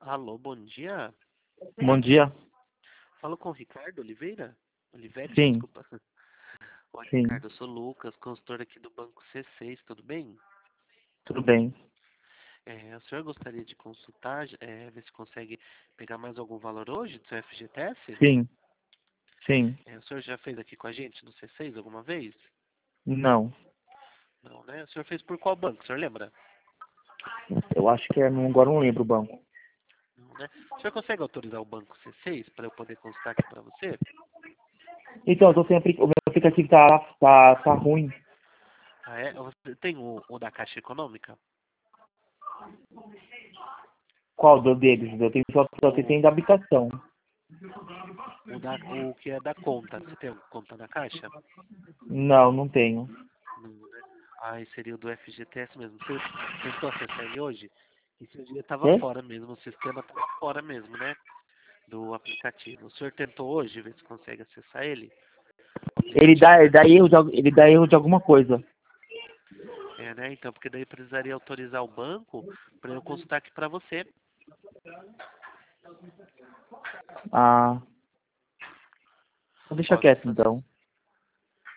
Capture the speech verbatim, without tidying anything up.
Alô, bom dia. Bom dia. Falo com o Ricardo Oliveira? Oliveira, Sim, desculpa. Oi, sim, Ricardo, eu sou Lucas, consultor aqui do Banco C seis, tudo bem? tudo bem. É, o senhor gostaria de consultar, é, ver se consegue pegar mais algum valor hoje do seu F G T S? Sim, sim, É, o senhor já fez aqui com a gente no C seis alguma vez? não. Não, né? O senhor fez por qual banco, o senhor lembra? Eu acho que é, não- agora não lembro o banco. Não, né? O senhor consegue autorizar o Banco C seis para eu poder consultar aqui para você? Então, eu tô sem apli- o meu aplicativo tá, tá, tá ruim. Ah, é? Você tem o, o da Caixa Econômica? Qual do- deles? Eu tenho só, só O, tem da habitação. o, da, o que é da conta. Você tem conta na Caixa? Não, não tenho. Não, né? Ah, esse seria o do F G T S mesmo. Você tentou acessar ele hoje? Esse dia estava Quê? fora mesmo, o sistema estava fora mesmo, né? Do aplicativo. O senhor tentou hoje ver se consegue acessar ele? O Ele dá, aplicativo, ele né? dá erro de, al- ele dá erro de alguma coisa. É, né? Então, porque daí precisaria autorizar o banco para eu consultar aqui para você. Ah, então deixa Ó, eu vou quieto fazer. então.